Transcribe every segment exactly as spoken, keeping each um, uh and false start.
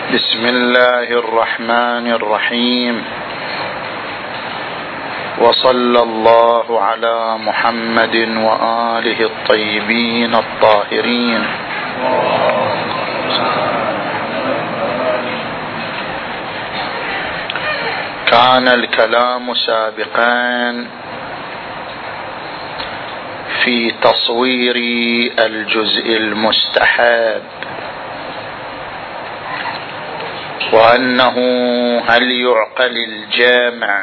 بسم الله الرحمن الرحيم. وصلى الله على محمد وآله الطيبين الطاهرين. كان الكلام سابقا في تصوير الجزء المستحب، وأنه هل يعقل الجامع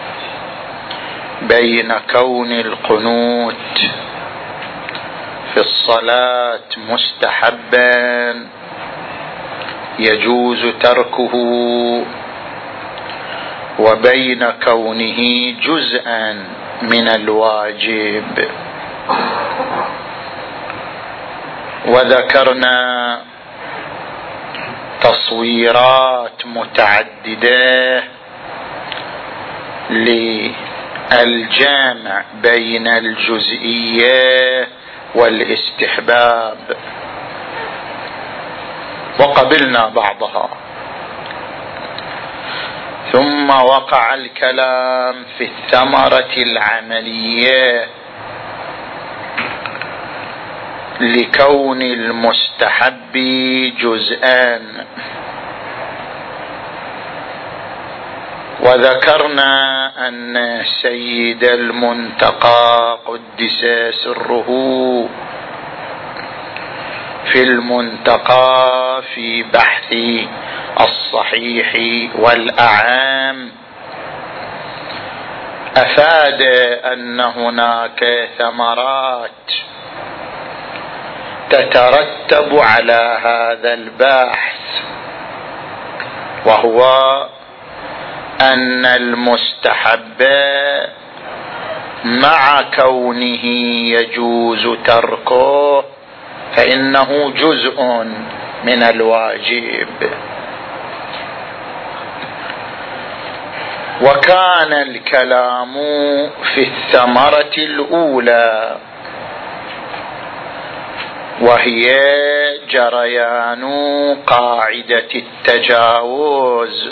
بين كون القنوت في الصلاة مستحبا يجوز تركه، وبين كونه جزءا من الواجب. وذكرنا تصويرات متعددة للجامع بين الجزئية والاستحباب، وقبلنا بعضها. ثم وقع الكلام في الثمرة العملية لكون المستحب جزءان، وذكرنا أن سيد المنتقى قدس سره في المنتقى في بحث الصحيح والأعام أفاد أن هناك ثمرات تترتب على هذا البحث، وهو أن المستحب مع كونه يجوز تركه فإنه جزء من الواجب. وكان الكلام في الثمرة الأولى، وهي جريان قاعدة التجاوز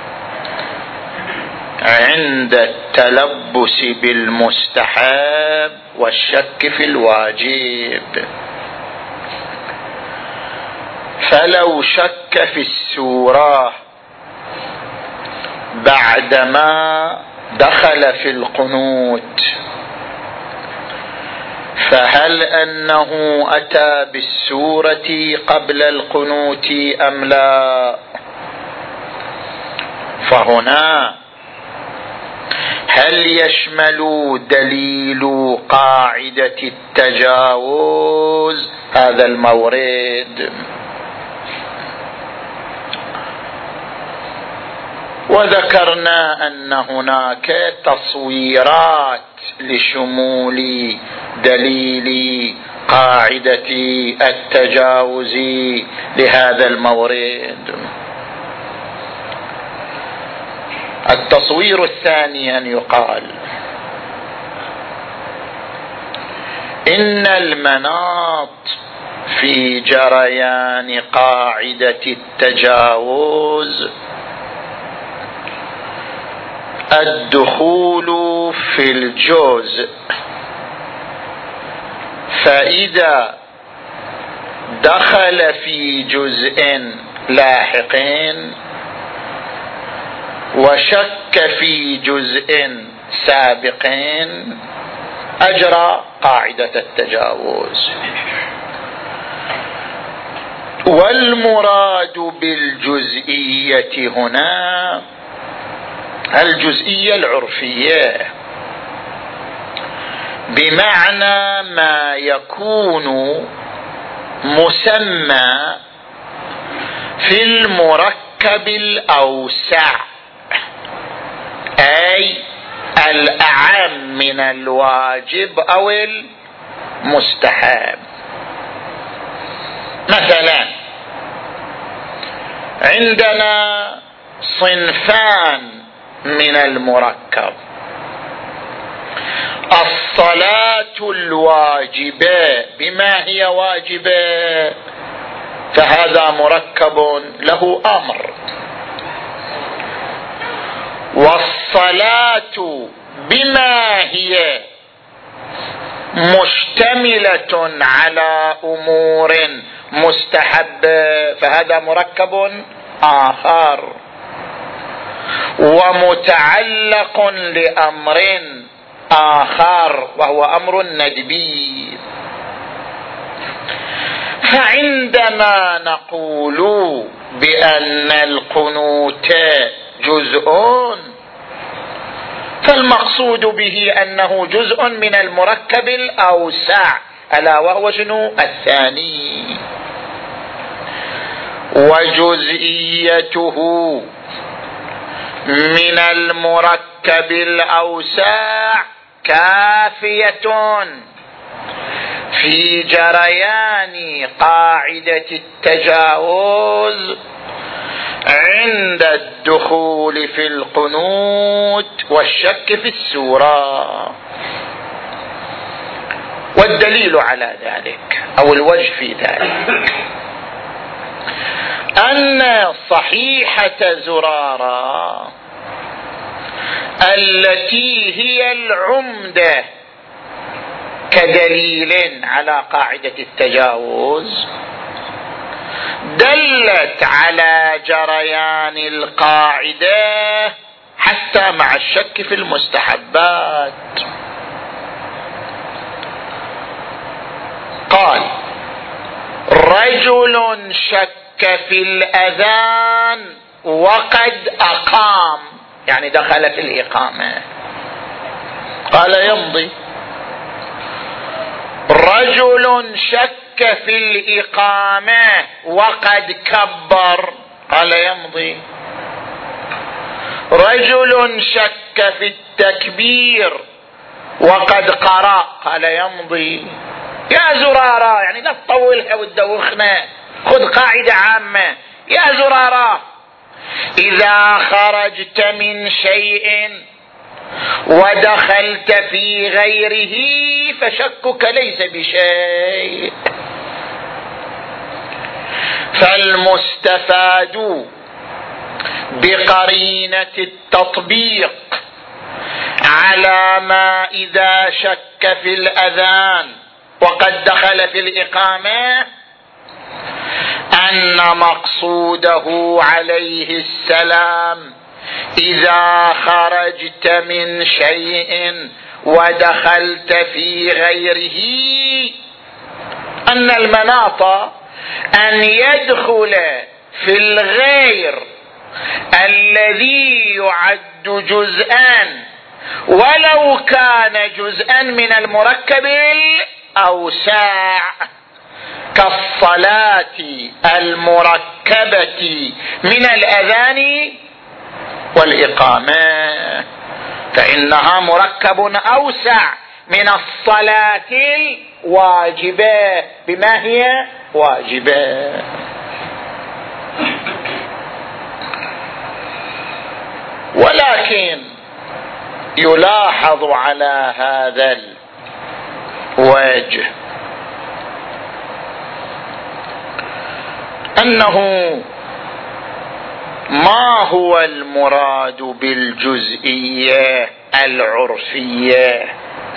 عند التلبس بالمستحب والشك في الواجب. فلو شك في السورة بعدما دخل في القنوت، فهل أنه أتى بالسورة قبل القنوت أم لا؟ فهنا هل يشمل دليل قاعدة التجاوز هذا المورد؟ وذكرنا أن هناك تصويرات لشمول دليل قاعدة التجاوز لهذا المورد. التصوير الثاني أن يقال إن المناط في جريان قاعدة التجاوز الدخول في الجزء، فإذا دخل في جزء لاحق وشك في جزء سابق أجرى قاعدة التجاوز. والمراد بالجزئية هنا الجزئية العرفية، بمعنى ما يكون مسمى في المركب الأوسع، أي الأعم من الواجب أو المستحب. مثلا عندنا صنفان من المركب: الصلاة الواجبة. بما هي واجبة؟ فهذا مركب له أمر. والصلاة بما هي مشتملة على أمور مستحبة فهذا مركب آخر، ومتعلق لأمر آخر وهو أمر ندبي. فعندما نقول بأن القنوت جزء فالمقصود به أنه جزء من المركب الأوسع ألا وهو شنو؟ الثاني. وجزئيته من المركب الأوسع كافية في جريان قاعدة التجاوز عند الدخول في القنوت والشك في السورة. والدليل على ذلك أو الوجه في ذلك أن صحيحة زرارة التي هي العمدة كدليل على قاعدة التجاوز دلت على جريان القاعدة حتى مع الشك في المستحبات. قال: رجل شك في الأذان وقد أقام، يعني دخل في الإقامة، قال يمضي. رجل شك في الإقامة وقد كبر، قال يمضي. رجل شك في التكبير وقد قرأ، قال يمضي. يا زرارة، يعني لا تطولها وتدوخنا، خذ قاعدة عامة. يا زرارة، إذا خرجت من شيء ودخلت في غيره فشكك ليس بشيء. فالمستفاد بقرينة التطبيق على ما إذا شك في الأذان وقد دخل في الإقامة أن مقصوده عليه السلام إذا خرجت من شيء ودخلت في غيره أن المناط أن يدخل في الغير الذي يعد جزءا ولو كان جزءا من المركب الأوسع كالصلاة المركبة من الأذان والإقامة، فإنها مركب أوسع من الصلاة الواجبة بما هي واجبة. ولكن يلاحظ على هذا الوجه أنه ما هو المراد بالجزئية العرفية،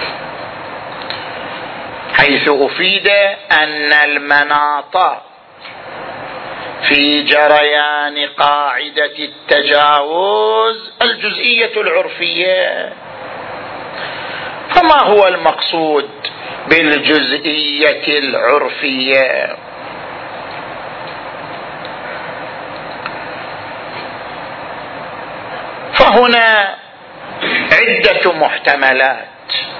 حيث أفيد أن المناط في جريان قاعدة التجاوز الجزئية العرفية. فما هو المقصود بالجزئية العرفية؟ فهنا عدة محتملات.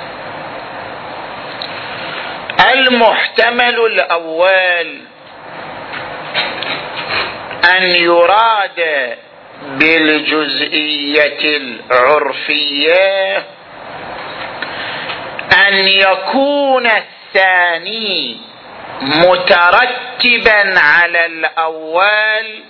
المحتمل الأول أن يراد بالجزئية العرفية أن يكون الثاني مترتبا على الأول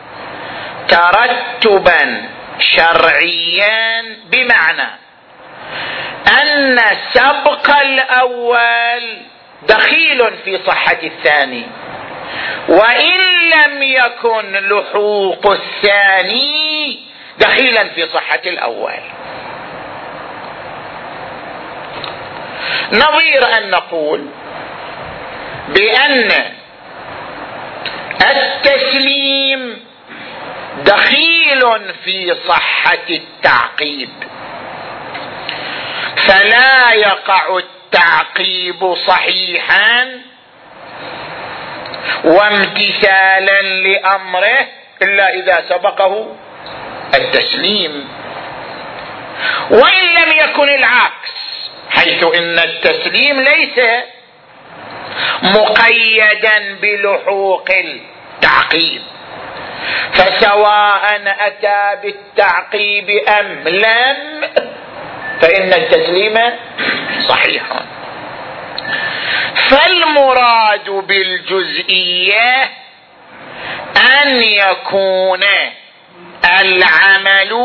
ترتبا شرعيا، بمعنى أن سبق الأول دخيل في صحة الثاني، وإن لم يكن لحوق الثاني دخيلا في صحة الأول. نظير أن نقول بأن التسليم دخيل في صحة التعقيب، فلا يقع التعقيب صحيحا وامتثالا لأمره إلا إذا سبقه التسليم. وإن لم يكن العكس، حيث إن التسليم ليس مقيدا بلحوق التعقيب، فسواء أتى بالتعقيب أم لم فإن التسليم صحيح. فالمراد بالجزئية أن يكون العمل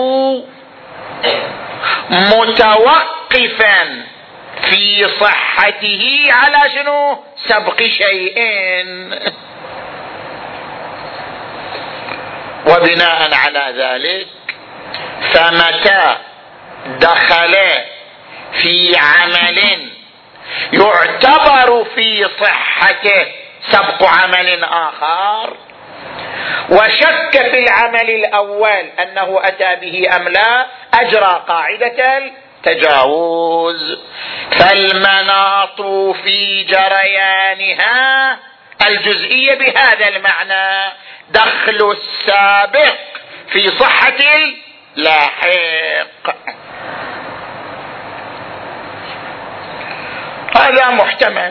متوقفا في صحته على شنو؟ سبق شيئين. وبناء على ذلك فمتى دخل في عمل يعتبر في صحته سبق عمل آخر وشك في العمل الأول أنه أتى به أم لا، أجرى قاعدة التجاوز. فالمناط في جريانها الجزئية بهذا المعنى، دخل السابق في صحة اللاحق. هذا محتمل.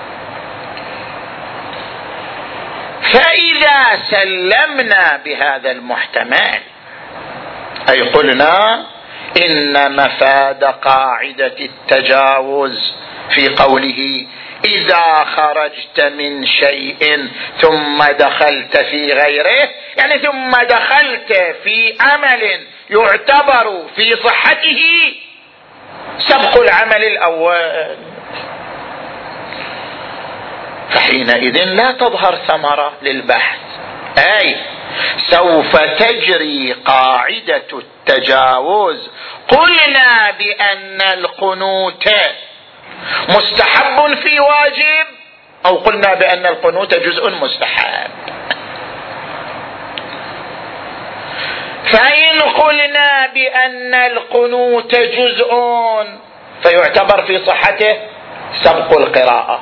فإذا سلمنا بهذا المحتمل، أي قلنا إن مفاد قاعدة التجاوز في قوله إذا خرجت من شيء ثم دخلت في غيره، يعني ثم دخلت في عمل يعتبر في صحته سبق العمل الأول، فحينئذ لا تظهر ثمرة للبحث، أي سوف تجري قاعدة التجاوز. قلنا بأن القنوت مستحب في واجب، أو قلنا بأن القنوت جزء مستحب. فإن قلنا بأن القنوت جزء فيعتبر في صحته سبق القراءة،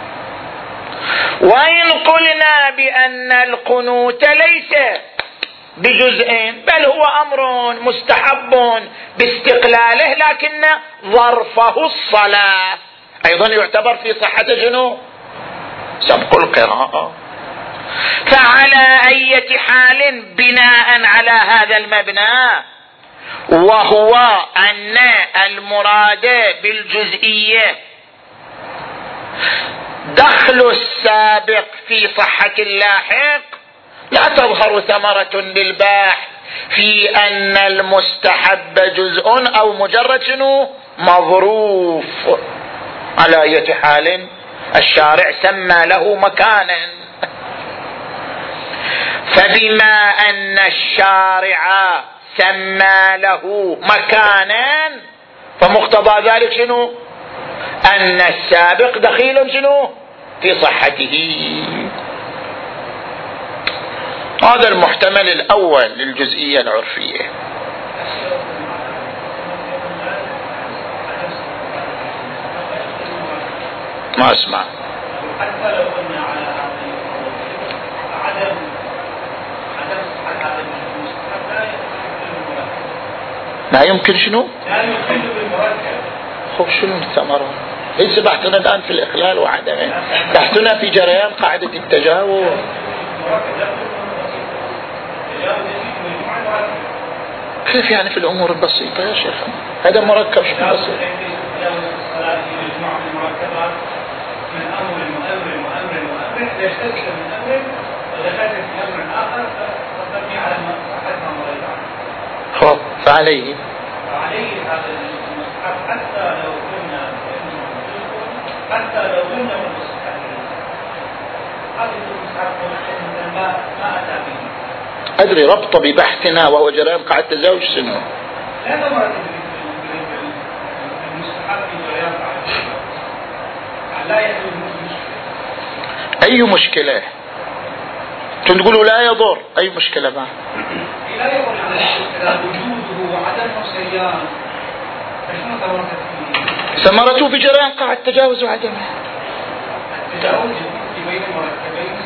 وإن قلنا بأن القنوت ليس بجزء بل هو أمر مستحب باستقلاله لكن ظرفه الصلاة، أيضا يعتبر في صحة جنو سبق القراءة. فعلى أي حال بناء على هذا المبنى، وهو أن المراد بالجزئية دخل السابق في صحة اللاحق، لا تظهر ثمرة للباحث في أن المستحب جزء أو مجرد شنو مظروف. على أي حال الشارع سمى له مكانا، فبما أن الشارع سمى له مكانا فمقتضى ذلك شنو؟ أن السابق دخيل شنو في صحته. هذا المحتمل الأول للجزئية العرفية. ما أسمع. حتى لو قلنا على عدم عدم صحة هذا لا يمكن شنو؟ لا يمكن بالمركب. خب شنو الثمرة؟ ليس بحثنا الآن في الإخلال وعدمه، بحثنا في جريان قاعدة التجاوز. كيف يعني في الأمور البسيطة يا شيخ؟ هذا مركب شنو بسيط؟ من أمر مؤمر مؤمر مؤمر يشتكل من أمر ودخلت في أمر آخر فتبني على صحتها مريضة. خب فعليه فعليه هذا المصحف حتى لو كنا حتى لو كنا مصحف أدري ربط ببحثنا وهو جريان قاعدة التزاوج شنو؟ أي مشكلة؟ تقولوا لا يضر، أي مشكلة معه؟ لا يضر وجوده وعدم الصيام. ثمرته في جريان قاع التجاوز وعدمه. التجاوز بين مركبين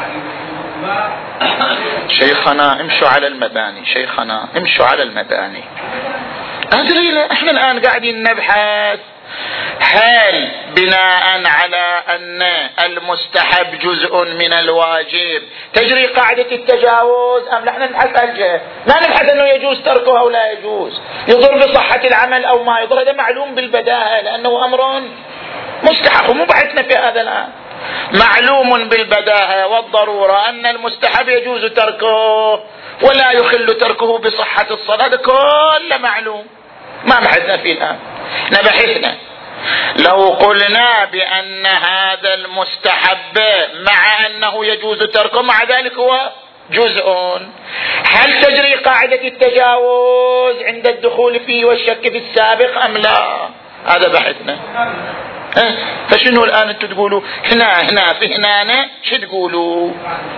شيخنا امشوا على المباني، شيخنا امشوا على المباني. أدري لا، احنا الآن قاعدين نبحث هل بناء على أن المستحب جزء من الواجب تجري قاعدة التجاوز أم نحن نبحث الجهة؟ ما نبحث أنه يجوز تركه أو لا يجوز، يضر بصحة العمل أو ما يضر، هذا معلوم بالبداهة لأنه أمر مستحب، ومو بحثنا في هذا الآن. معلوم بالبداهة والضرورة أن المستحب يجوز تركه ولا يخل تركه بصحة الصلاة، كل معلوم، ما بحثنا فيه الآن. نبحثنا لو قلنا بأن هذا المستحب مع أنه يجوز تركه مع ذلك هو جزء، هل تجري قاعدة التجاوز عند الدخول فيه والشك في السابق أم لا؟ هذا بحثنا. أه؟ فشنو الآن انتم تقولوا هنا هنا في هنا شو تقولوا؟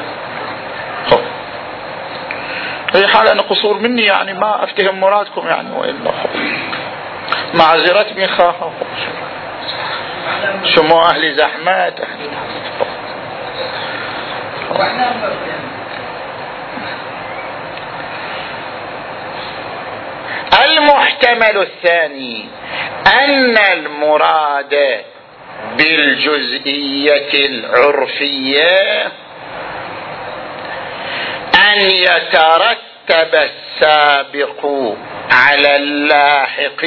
هي حالة أنا قصور مني يعني ما أفتهم مرادكم يعني، وإلا معذرة من خاها شمو أهل زحمات أهل المحتمل الثاني أن المراد بالجزئية العرفية أن يترتب السابق على اللاحق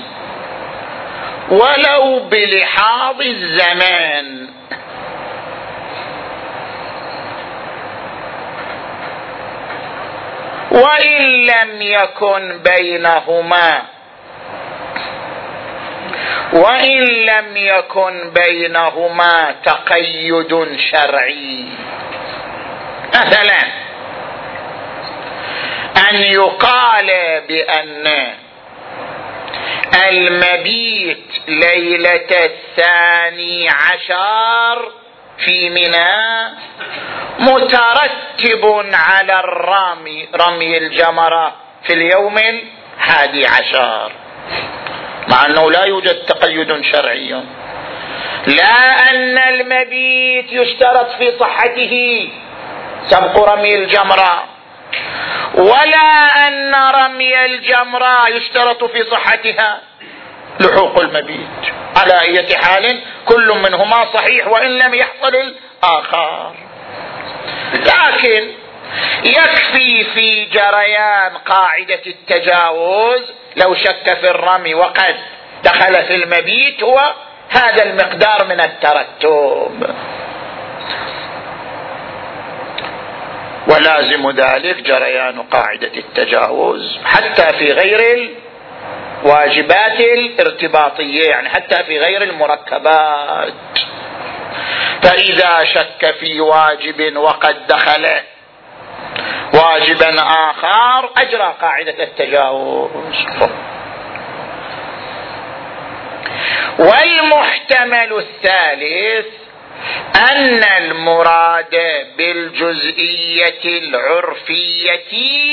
ولو بلحاظ الزمان، وإن لم يكن بينهما وإن لم يكن بينهما تقيد شرعي. مثلا أن يقال بأن المبيت ليلة الثاني عشر في منى مترتب على الرمي رمي الجمرة في اليوم الحادي عشر، مع أنه لا يوجد تقيد شرعي. لا أن المبيت يشترط في صحته سبق رمي الجمرة، ولا أن رمي الجمرة يشترط في صحتها لحوق المبيت. على أي حال كل منهما صحيح وإن لم يحصل الآخر. لكن يكفي في جريان قاعدة التجاوز لو شك في الرمي وقد دخل في المبيت هو هذا المقدار من الترتب، ولازم ذلك جريان قاعدة التجاوز حتى في غير الواجبات الارتباطية، يعني حتى في غير المركبات. فإذا شك في واجب وقد دخل واجبا آخر أجرى قاعدة التجاوز. والمحتمل الثالث أن المراد بالجزئية العرفية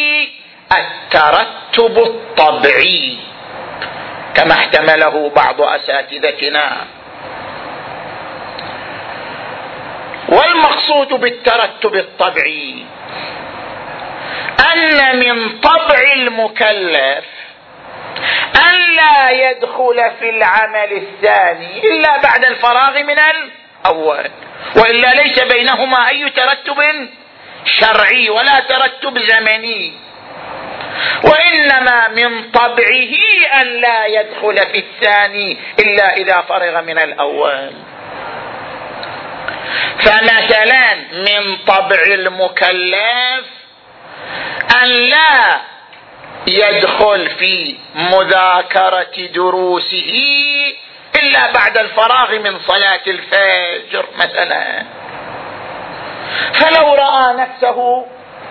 الترتب الطبيعي كما احتمله بعض أساتذتنا. والمقصود بالترتب الطبيعي أن من طبع المكلف أن لا يدخل في العمل الثاني إلا بعد الفراغ من الأول، وإلا ليس بينهما أي ترتب شرعي ولا ترتب زمني، وإنما من طبعه أن لا يدخل في الثاني إلا إذا فرغ من الأول. فمثلا من طبع المكلف أن لا يدخل في مذاكرة دروسه إلا بعد الفراغ من صلاة الفجر مثلا، فلو رأى نفسه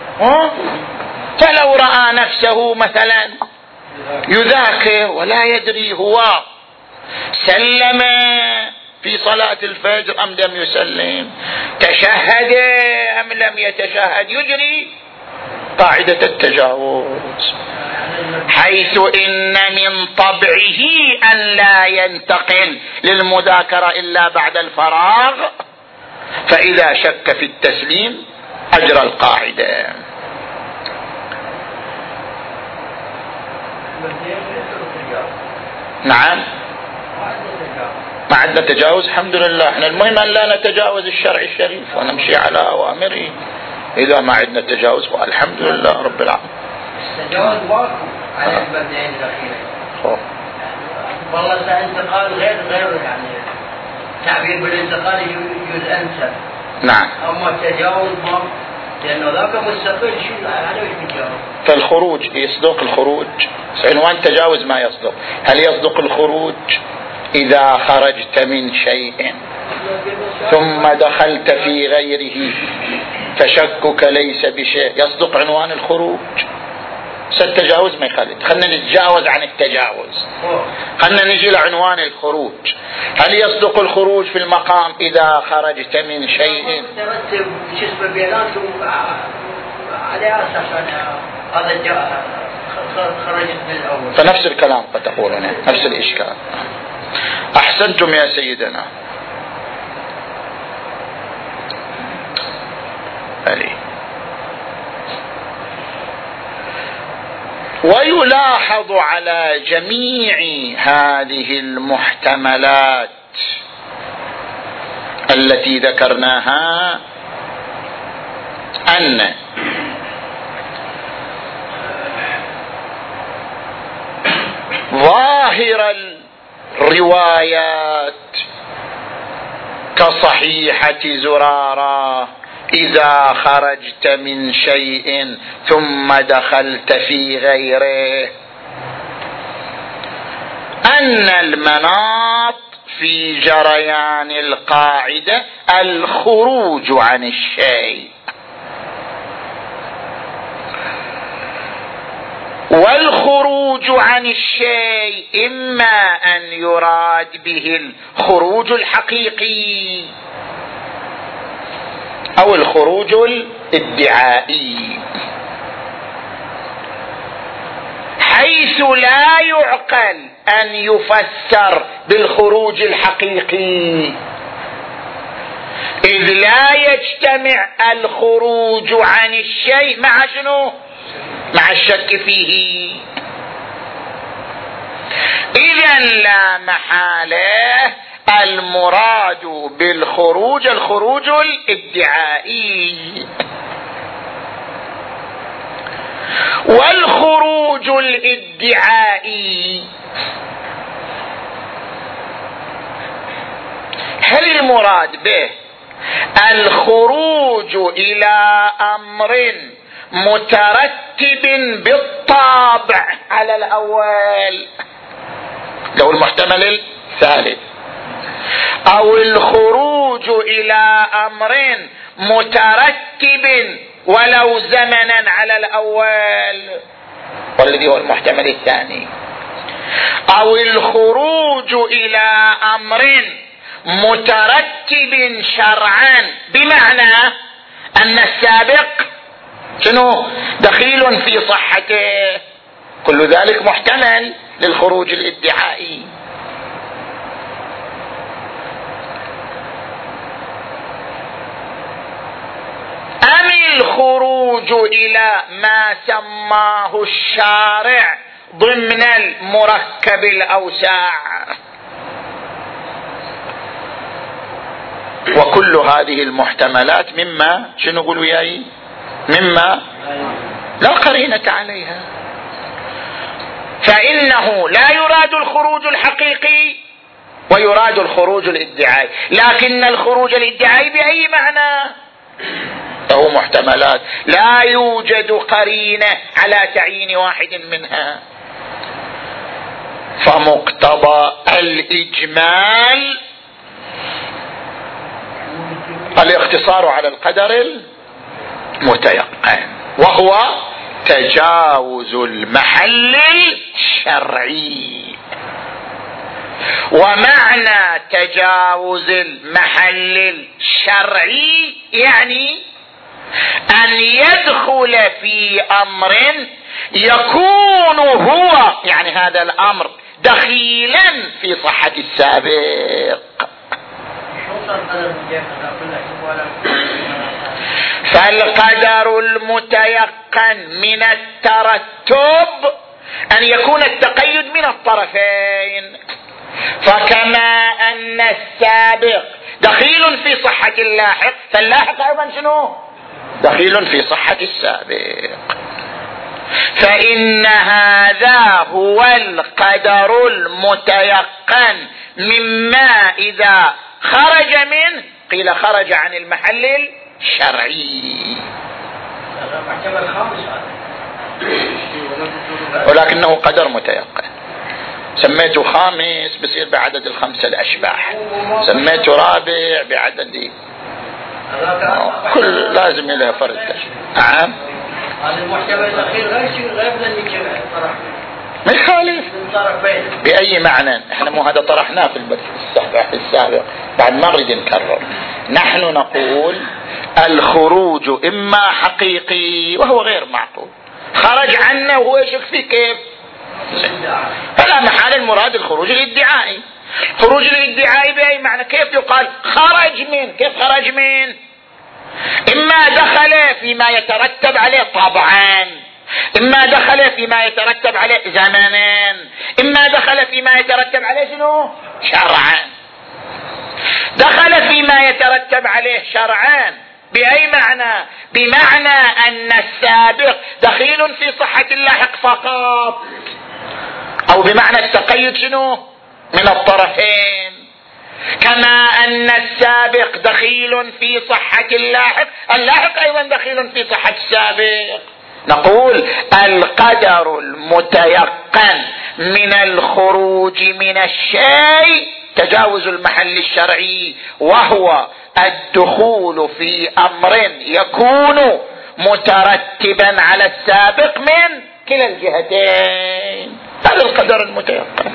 فلو رأى نفسه مثلا يذاكر ولا يدري هو سلم في صلاة الفجر أم لم يسلم، تشهد أم لم يتشهد، يجري قاعدة التجاوز، حيث إن من طبعه أن لا ينتقل للمذاكرة إلا بعد الفراغ، فإذا شك في التسليم أجرى القاعدة. نعم، ما عندنا تجاوز الحمد لله. احنا المهم أن لا نتجاوز الشرع الشريف ونمشي على أوامره. إذا ما عندنا تجاوز والحمد لله رب العالمين. التجاوز واقع على البلدين الأخيرة. والله انتقال غير غير يعني تعبير بالانتقال يجوز أنسب. نعم. أما التجاوز ما، لأنه ذاك مستقل شو على وش التجاوز. فالخروج يصدق الخروج، عنوان تجاوز ما يصدق. هل يصدق الخروج إذا خرجت من شيء ثم دخلت في غيره فشكك ليس بشيء، يصدق عنوان الخروج؟ التجاوز ما يخالف. خلنا نتجاوز عن التجاوز، خلنا نجي لعنوان الخروج. هل يصدق الخروج في المقام إذا خرجت من شيء؟ ترتب جسم بياناته على أساس هذا خرجت من الأول، فنفس الكلام قد تقولون، نفس الإشكال. أحسنتم يا سيدنا علي. ويلاحظ على جميع هذه المحتملات التي ذكرناها أن ظاهر الروايات كصحيحة زرارة إذا خرجت من شيء ثم دخلت في غيره، أن المناط في جريان القاعدة الخروج عن الشيء، والخروج عن الشيء إما أن يراد به الخروج الحقيقي أو الخروج الادعائي، حيث لا يعقل أن يفسر بالخروج الحقيقي، إذ لا يجتمع الخروج عن الشيء مع شنو؟ مع الشك فيه. إذن لا محالة المراد بالخروج الخروج الادعائي، والخروج الادعائي هل المراد به الخروج إلى أمر مترتب بالطابع على الأول لو المحتمل الثالث، أو الخروج إلى أمر مترتب ولو زمنا على الأول والذي هو المحتمل الثاني، أو الخروج إلى أمر مترتب شرعا بمعنى أن السابق شنو دخيل في صحته، كل ذلك محتمل للخروج الادعائي. أم الخروج إلى ما سماه الشارع ضمن المركب الأوسع، وكل هذه المحتملات مما شنو نقول وياي مما لا قرينة عليها، فإنه لا يراد الخروج الحقيقي ويراد الخروج الادعائي، لكن الخروج الادعائي بأي معنى له محتملات لا يوجد قرينة على تعيين واحد منها، فمقتضى الإجمال الاقتصار على القدر المتيقن وهو تجاوز المحل الشرعي. ومعنى تجاوز المحل الشرعي يعني أن يدخل في أمر يكون هو يعني هذا الأمر دخيلا في صحة السابق. فالقدر المتيقن من الترتب أن يكون التقيد من الطرفين. فكما أن السابق دخيل في صحة اللاحق فاللاحق أيضا شنو؟ دخيل في صحة السابق. فإن هذا هو القدر المتيقن مما إذا خرج منه قيل خرج عن المحل الشرعي، ولكنه قدر متيقن. سميته خامس بصير بعدد الخمسة الأشباح، سميته رابع بعدد كل لازم له فرد. نعم هذا المحتوى الأخير غير شيء غير من الجمع طرح ما يخالف بأي معنى. احنا مو هذا طرحناه في البث السابق بعد ما نريد نكرر. نحن نقول الخروج إما حقيقي وهو غير معقول، خرج عنا وهو يشك في كيف، فلا محال المراد الخروج الادعائي. خروج الادعائي بأي معنى؟ كيف يقال خرج من؟ كيف خرج من؟ إما دخل فيما يترتب عليه طبعا، إما دخل فيما يترتب عليه زمنا، إما دخل فيما يترتب عليه شنو؟ شرعا. دخل فيما يترتب عليه شرعا بأي معنى؟ بمعنى أن السابق دخيل في صحة اللاحق فقط، أو بمعنى التقيد شنو؟ من الطرفين. كما أن السابق دخيل في صحة اللاحق، اللاحق أيضا دخيل في صحة السابق. نقول القدر المتيقن من الخروج من الشيء تجاوز المحل الشرعي، وهو الدخول في أمر يكون مترتبا على السابق من كلا الجهتين. هذا القدر المتيقن.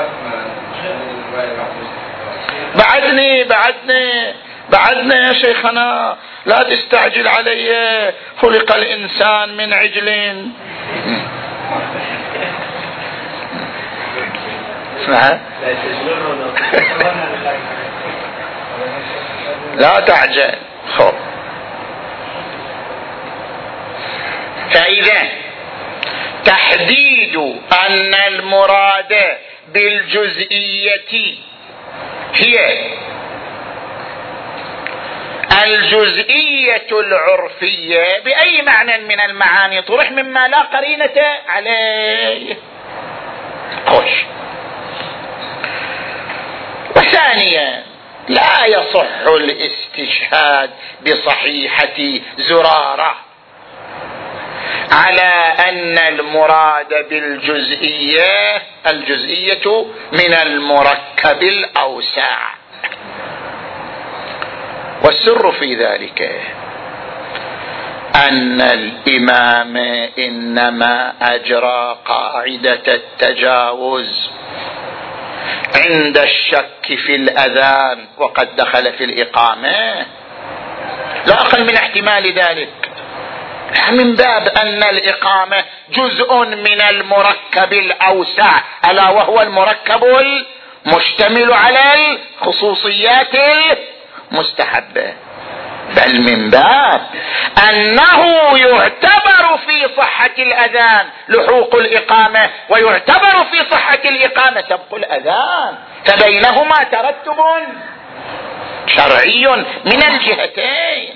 بعدني بعدني بعدنا يا شيخنا، لا تستعجل علي، خلق الإنسان من عجل. لا تعجل. خب فإذا تحديد أن المراد بالجزئية هي الجزئية العرفية بأي معنى من المعاني طرح مما لا قرينة عليه. خوش. وثانيا لا يصح الاستشهاد بصحيحة زرارة على أن المراد بالجزئية الجزئية من المركب الأوسع. والسر في ذلك أن الإمام إنما أجرى قاعدة التجاوز عند الشك في الأذان وقد دخل في الإقامة، لا أقل من احتمال ذلك، من باب أن الإقامة جزء من المركب الأوسع ألا وهو المركب المشتمل على الخصوصيات المستحبة، بل من باب أنه يعتبر في صحة الأذان لحوق الإقامة ويعتبر في صحة الإقامة سبق الأذان، فبينهما ترتب شرعي من الجهتين.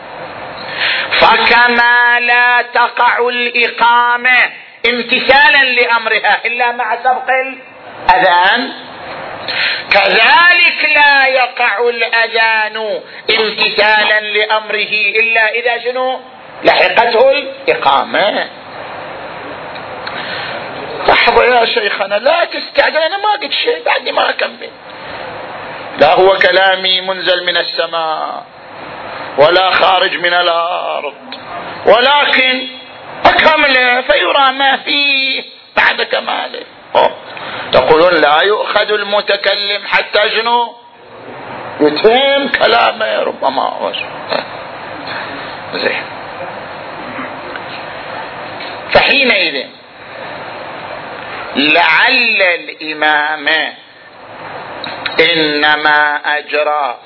فكما لا تقع الإقامة امتثالا لأمرها إلا مع سبق الأذان، كذلك لا يقع الأذان امتثالا لأمره إلا إذا شنو لحقته الإقامة. لحظة يا شيخنا، لا تستعجل، أنا ما قلت شيء بعدني ما أكمل. لا هو كلامي منزل من السماء، ولا خارج من الأرض، ولكن أكمله فيرى ما فيه بعد كماله. تقولون لا يؤخذ المتكلم حتى شنو يتم كلامه، ربما زين. فحينئذ لعل الإمام إنما أجرى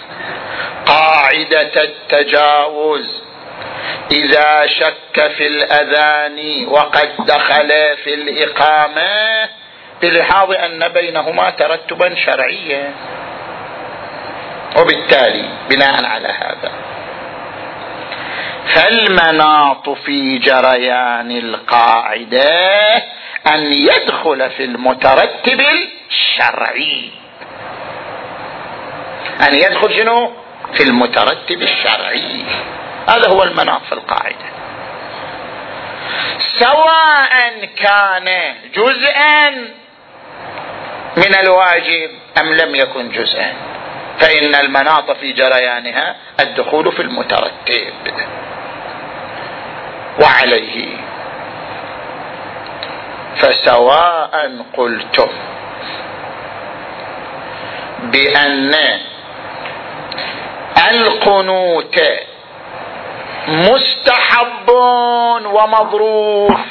قاعدة التجاوز إذا شك في الأذان وقد دخل في الإقامة بلحاظ أن بينهما ترتبا شرعيا، وبالتالي بناء على هذا فالمناط في جريان القاعدة أن يدخل في المترتب الشرعي، أن يدخل شنو في المترتب الشرعي. هذا هو المناط في القاعدة، سواء كان جزءا من الواجب أم لم يكن جزءا، فإن المناط في جريانها الدخول في المترتب. وعليه فسواء قلتم بأن القنوت مستحب ومظروف،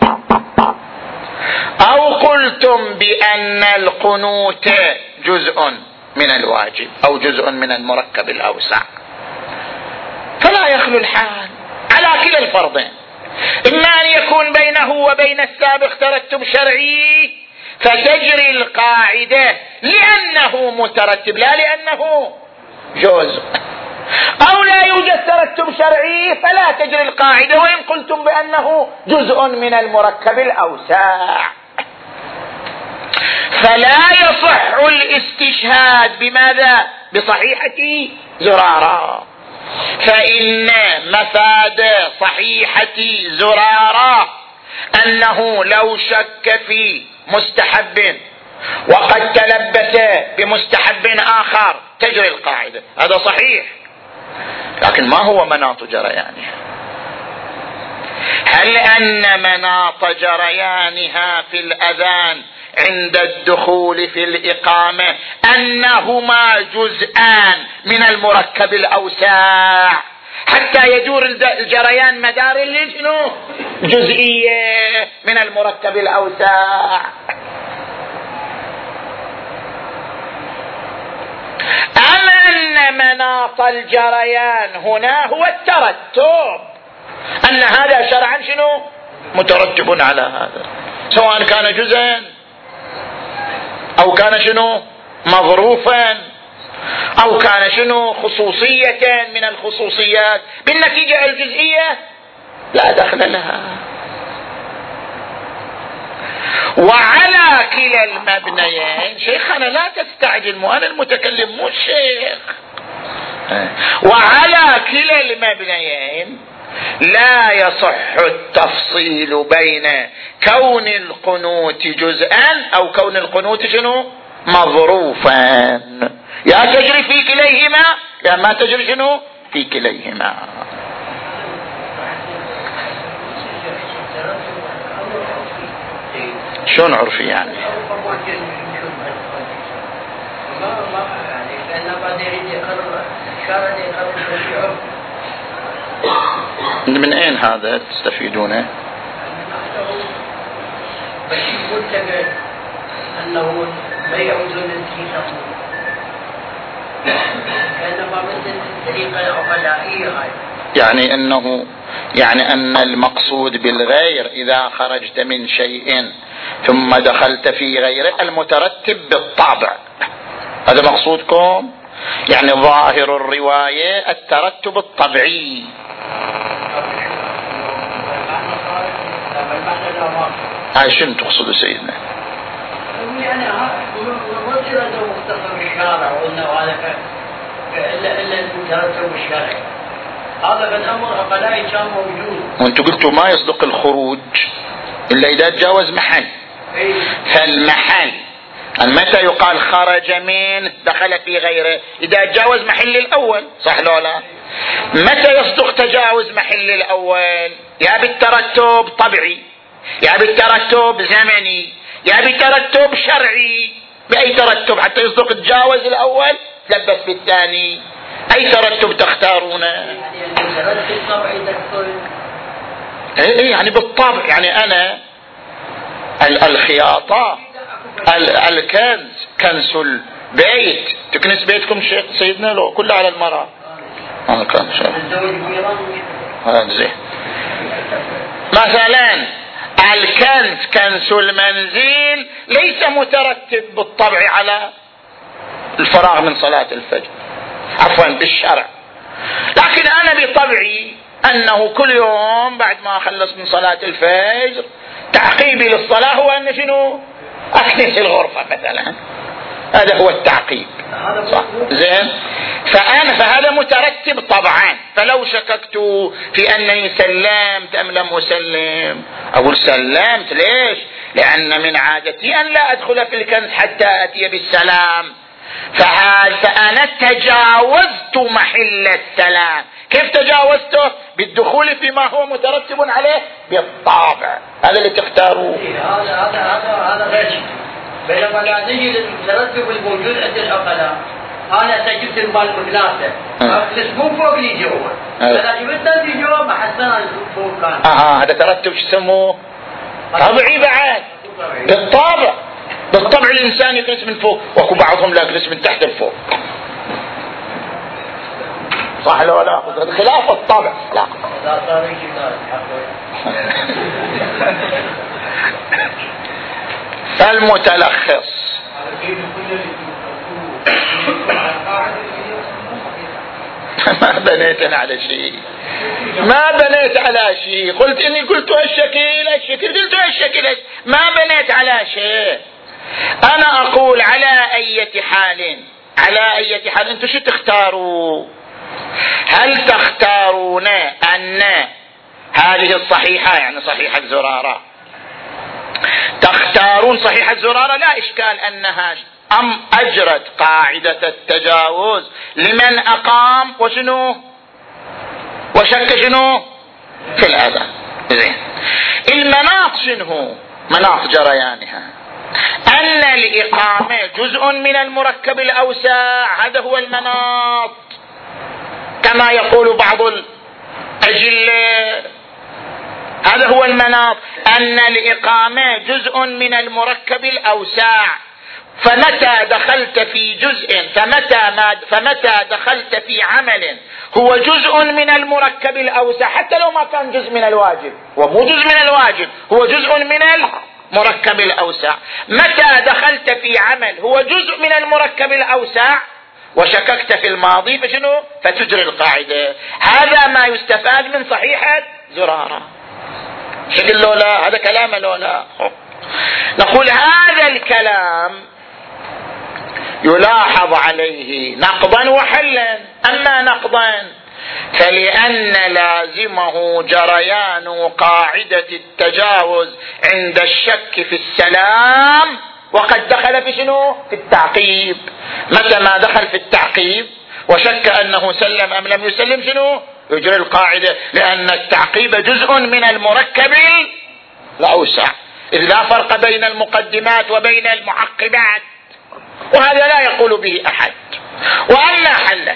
أو قلتم بأن القنوت جزء من الواجب أو جزء من المركب الأوسع، فلا يخلو الحال على كلا الفرضين، إما أن يكون بينه وبين السابق ترتب شرعي فتجري القاعدة لأنه مترتب لا لأنه جزء، أو لا يوجد ترتب شرعي فلا تجري القاعدة وإن قلتم بأنه جزء من المركب الأوسع. فلا يصح الاستشهاد بماذا؟ بصحيحة زرارة، فإن مفاد صحيحة زرارة أنه لو شك في مستحب وقد تلبس بمستحب آخر تجري القاعدة، هذا صحيح، لكن ما هو مناط جريانها؟ هل أن مناط جريانها في الأذان عند الدخول في الإقامة أنهما جزءان من المركب الأوسع حتى يدور الجريان مدار جزئية من المركب الأوسع، أم أن مناط الجريان هنا هو الترتب، أن هذا شرعا شنو مترتب على هذا، سواء كان جزءا أو كان شنو مظروفا أو كان شنو خصوصية من الخصوصيات، بالنتيجة الجزئية لا دخل لها. وعلى كلا المبنيين شيخنا لا تستعجل، مو أنا المتكلم مو الشيخ، وعلى كلا المبنيين لا يصح التفصيل بين كون القنوت جزءا أو كون القنوت شنو مظروفا، يا تجري في كليهما يا ما تجري شنو في كليهما. شلون عرفي يعني؟ من أين هذا تستفيدونه؟ أنه لا يعودون الكتاب كأنما مثل الطريقة العقلائية، يعني أنه يعني أن المقصود بالغير إذا خرجت من شيء ثم دخلت في غيره المترتب بالطبع، هذا مقصودكم؟ يعني ظاهر الرواية الترتب الطبيعي. هاي شنو تقصد سيدنا؟ يعني ما تصير عنده مختصر بالشارع وانه هذا الا الا المترتب الشرعي، هذا بالامر عقلائي كان موجود. وانتم قلتوا ما يصدق الخروج الا اذا تجاوز محل، فالمحل متى يقال خرج من دخل في غيره؟ اذا تجاوز محل الاول، صح لو لا؟ متى يصدق تجاوز محل الأول؟ يا بالترتب طبعي، يا بالترتب زمني، يا بالترتب شرعي. بأي ترتب حتى يصدق تجاوز الأول تلبس بالثاني؟ أي ترتب تختارونه؟ ايه يعني بالطبع. يعني أنا الخياطة، الكنز، كنس البيت. تكنس بيتكم شيخ سيدنا لو كله على المرأة. آه كان هذا زين. مثلا الكنز، كنس المنزل، ليس مترتب بالطبع على الفراغ من صلاة الفجر، عفوا بالشرع. لكن أنا بطبعي أنه كل يوم بعد ما أخلص من صلاة الفجر تعقيبي للصلاة هو أن شنو؟ أكنس الغرفة مثلا. هذا هو التعقيب، صح؟ زين. فأنا فهذا مترتب طبعا. فلو شككت في أنني سلمت أم لم أسلم، أقول سلمت. ليش؟ لأن من عادتي أن لا أدخل في الكنز حتى أتي بالسلام. فهذا فأنا تجاوزت محل السلام. كيف تجاوزته؟ بالدخول فيما هو مترتب عليه بالطابع. هذا اللي تختاروه. هذا هذا هذا هذا غير. بينما لا نجي للترتب الموجود عند العقلاء. أنا سجلت المال مكناسة، بس مو فوق لي جوا. أنا جبت لي جوا ما حسنا فوق كان. آه هذا ترتب شو يسموه؟ طبيعي بعد. بالطبع. بالطبع الإنسان يكنس من فوق، وكو بعضهم لا يكنس من تحت الفوق. صح ولا لا؟ خلاف الطبع. لا. لا صار المتلخص ما بنيت على شيء، ما بنيت على شيء. قلت اني قلت الشكل الشكل قلت الشكل، ما بنيت على شيء. انا اقول على اي حال، على اي حال انتم شو تختاروا؟ هل تختارون ان هذه الصحيحة يعني صحيحة زرارة، تختارون صحيحة زرارة لا إشكال أنها أم أجرت قاعدة التجاوز لمن أقام وشنو وشك شنو في الأذان؟ زين. المناط شنو مناط جريانها؟ أن الإقامة جزء من المركب الأوسع، هذا هو المناط كما يقول بعض الأجلة. هذا هو المناط، أن الإقامة جزء من المركب الأوسع. فمتى دخلت في جزء فمتى ما فمتى دخلت في عمل هو جزء من المركب الأوسع، حتى لو ما كان جزء من الواجب، ومو جزء من الواجب، هو جزء من المركب الأوسع. متى دخلت في عمل هو جزء من المركب الأوسع وشككت في الماضي فشنو؟ فتجري القاعدة. هذا ما يستفاد من صحيحة زرارة. شكل لولا هذا كلام لولا. نقول هذا الكلام يلاحظ عليه نقضا وحلا. أما نقضا فلأن لازمه جريان قاعدة التجاوز عند الشك في السلام، وقد دخل في شنو؟ في التعقيب. متى ما دخل في التعقيب وشك أنه سلم أم لم يسلم شنو؟ يجري القاعدة، لأن التعقيب جزء من المركب الأوسع، إذ لا فرق بين المقدمات وبين المعقبات، وهذا لا يقول به أحد. وأما حلا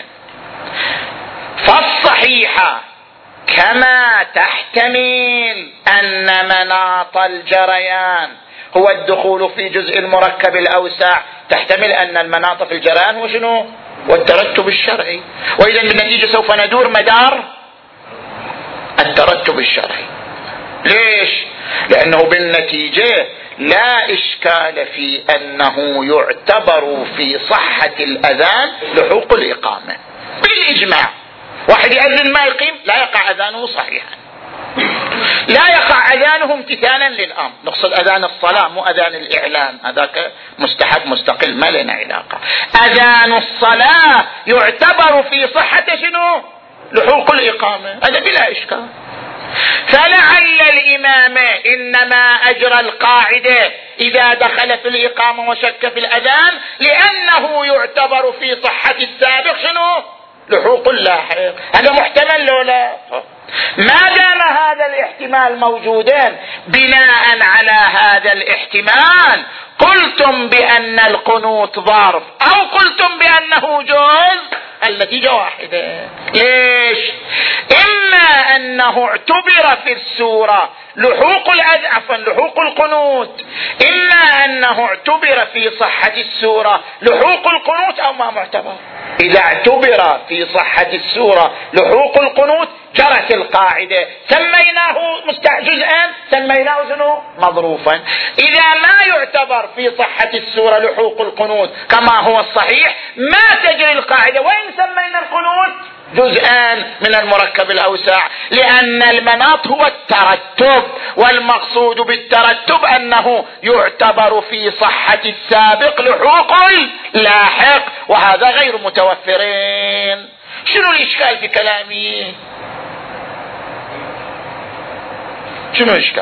فالصحيحة كما تحتمل أن مناط الجريان هو الدخول في جزء المركب الأوسع، تحتمل أن المناط في الجريان هو شنو؟ والترتب الشرعي. وإذا بالنتيجة سوف ندور مدار الترتب الشرعي. ليش؟ لأنه بالنتيجة لا إشكال في أنه يعتبر في صحة الأذان لحوق الإقامة بالإجماع. واحد يأذن ما يقيم لا يقع أذانه صحيحا، لا يقع أذانه امتثالا للأمر. نقصد أذان الصلاة مو أذان الإعلان، هذاك مستحب مستقل ما لنا علاقة. أذان الصلاة يعتبر في صحة شنو؟ لحوق الإقامة، هذا بلا إشكال. فلعل الإمام إنما أجرى القاعدة إذا دخل في الإقامة وشك في الأذان لأنه يعتبر في صحة السابق شنو؟ لحوق لاحق. هذا محتمل لو لا؟ ما دام هذا الاحتمال موجودا، بناء على هذا الاحتمال قلتم بأن القنوت ظرف أو قلتم بأنه جزء، النتيجة واحدة. ليش؟ إما أنه اعتبر في السورة لحوق الأذ عفوا لحوق القنوت، إما أنه اعتبر في صحة السورة لحوق القنوت أو ما معتبر. إذا اعتبر في صحة السورة لحوق القنوت جرت القاعدة، سميناه جزءا سميناه شنو؟ مظروفا. إذا ما يعتبر في صحة السورة لحوق القنوت كما هو الصحيح، ما تجري القاعدة وإن سمينا القنوت جزءا من المركب الأوسع، لأن المناط هو الترتب، والمقصود بالترتب أنه يعتبر في صحة السابق لحوق اللاحق، وهذا غير متوفرين. شنو الإشكال في كلامي؟ شنو الإشكال؟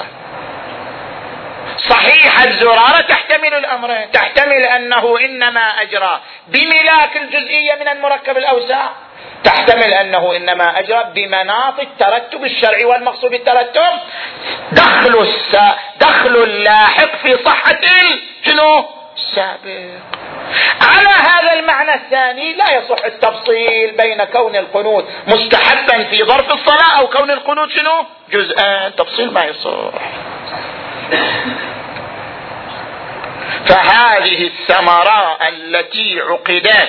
صحيح الزرارة تحتمل الأمرين، تحتمل أنه إنما أجرى بملاك الجزئية من المركب الأوسع، تحتمل أنه إنما أجرى بمناط الترتب الشرعي، والمقصود بالترتب دخل الس... دخل اللاحق في صحة شنو؟ السابق. على هذا المعنى الثاني لا يصح التفصيل بين كون القنوت مستحبا في ظرف الصلاة أو كون القنوت شنو؟ جزءا، تفصيل ما يصح. فهذه الثمرة التي عقدت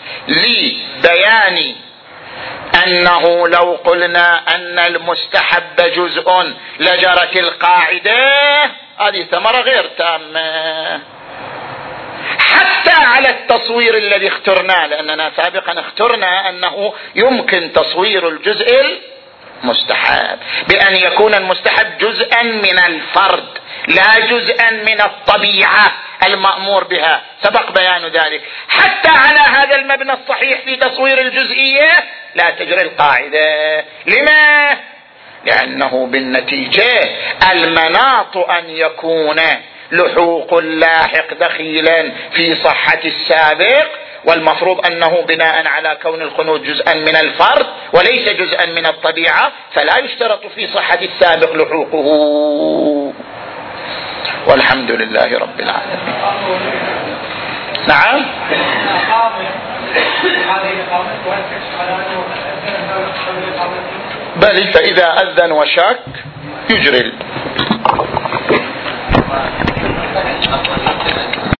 لبيان أنه لو قلنا أن المستحب جزء لجرت القاعدة، هذه ثمرة غير تامة حتى على التصوير الذي اخترناه، لأننا سابقا اخترنا أنه يمكن تصوير الجزء المستحب بأن يكون المستحب جزءا من الفرد لا جزءا من الطبيعة المأمور بها، سبق بيان ذلك. حتى على هذا المبنى الصحيح في تصوير الجزئية لا تجري القاعدة. لما؟ لأنه بالنتيجة المناط أن يكون لحوق اللاحق دخيلا في صحة السابق، والمفروض أنه بناء على كون القنوت جزءا من الفرد وليس جزءا من الطبيعة، فلا يشترط في صحة السابق لحوقه. والحمد لله رب العالمين. نعم. بل فإذا أذن وشك يجري